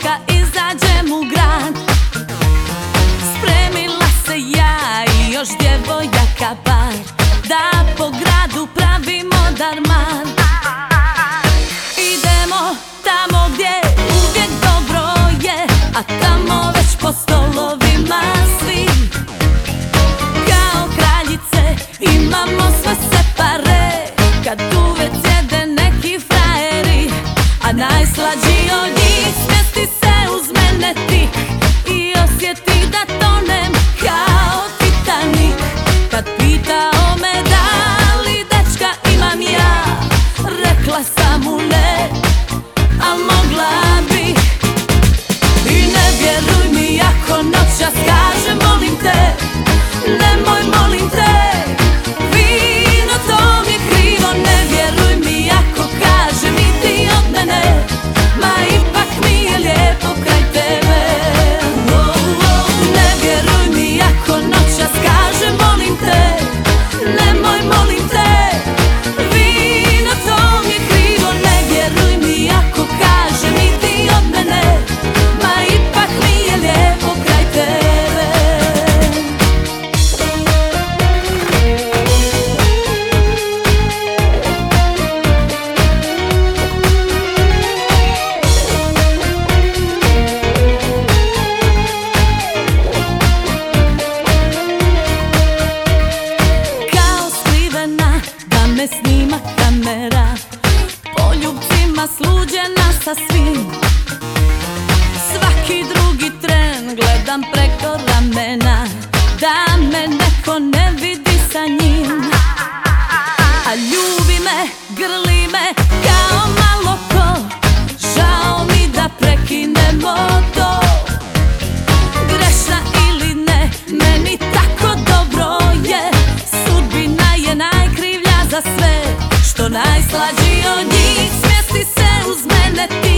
dečka izađem u grad. Spremila se ja i još djevojaka par, da po gradu pravimo darman. Idemo tamo gdje uvijek dobro je, a tamo već po stolovima svi kao kraljice imamo sve separe. Kad uvek sjede neki frajeri, a najslađi od njih smjesti se uz mene tik i osjeti da tonem kao Titanik. Kad pitao me da li dečka imam ja, rekla sam mu ne, al mogla bih. I ne vjeruj mi ako noćas kažem molim te, nemoj molim te, vino to mi je krivo. Ne vjeruj mi ako kažem i ti od mene, ma ipak mi je lijepo kraj tebe. Ne vjeruj mi ako noćas kažem molim te, nemoj molim te, vino to mi je krivo. Ne vjeruj mi ako kažem i ti od mene, ma ipak mi je lijepo kraj tebe. Kao skrivena da me snima kamera, poljubcima sluđena sa svim. Svaki drugi tren gledam preko ramena, da me neko ne vidi sa njim. A ljubi me, grli me kao malo ko, žao mi da prekinemo to. Grešna ili ne, meni tako dobro je, sudbina je najkrivlja za sve, što najslađi od njih smjesti se uz mene ti.